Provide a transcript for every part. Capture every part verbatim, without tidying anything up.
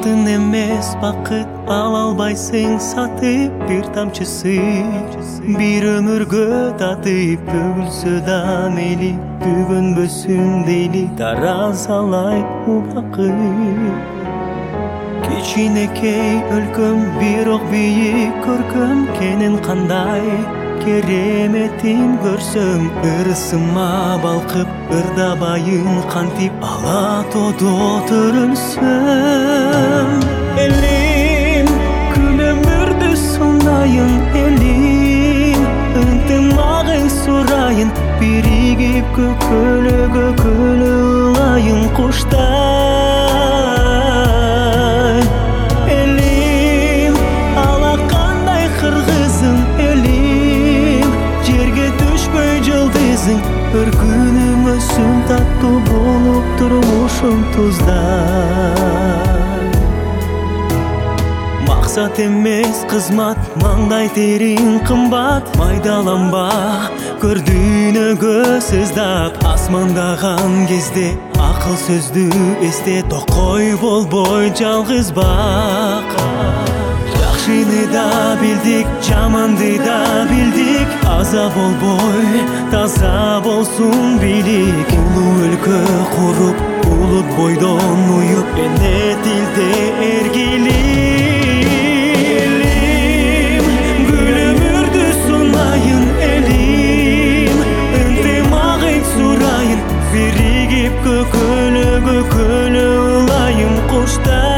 алтын эмес бакыт ала албайсың сатып бир тамчысы, бир өмүргө татып төгүлсө да мейли, түгөнбөсүн дейли таразалай убакыт. Кичинекей өлкөм бирок бийик көркөм, кенен кандай кереметин көрсөң, ырысыма балкып ырдабайын кантип ала тоодо төрөлсөм. Элим күн өмүрдү сунайын, элим ынтымагың сурайын, биригип көкөлө көкөлө ылайын куштай. Элим алакандай кыргызым, элим жерге түшпөй жылдызың, бір күнүң өссүн таттуу болуп турмушум туздай. Максат эмес кызмат, маңдай терин кымбат, майдаланба көрдүнөгө сыздап, асмандаган кезде акыл сөздү эсте, токой болбой жалгыз бак. Жакшыны да билдик, жаманды да билдик, аза болбой таза болсун бийлик. Улуу өлкө куруп, улут бойдон уюп, эне тилде эргилик. Элим гүл өмүрдү сунайын, элим ынтымагың сурайын, биригип көкөлө көкөлө ылайын куштай.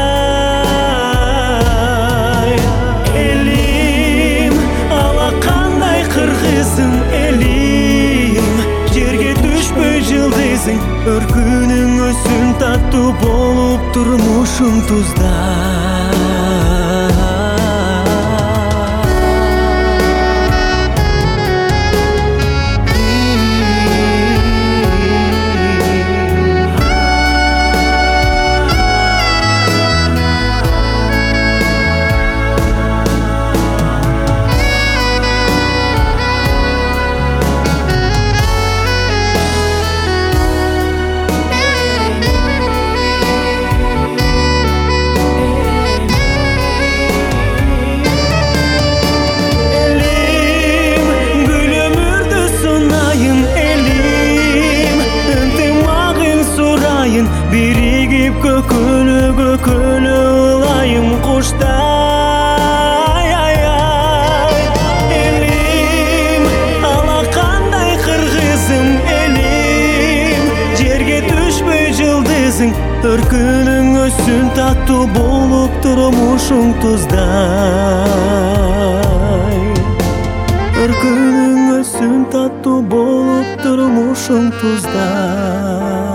Элим жерге түшпөй жылдызың, өр күнүң өссүн таттуу болуп турмушум туздай. Биригип көкөлө көкөлө ылайын куштай. Элим алакандай кыргызым, элим жерге түшпөй жылдызың, өр күнүң өссүн таттуу болуп турмушуң туздай. Өр күнүң өссүн таттуу болуп турмушуң туздай.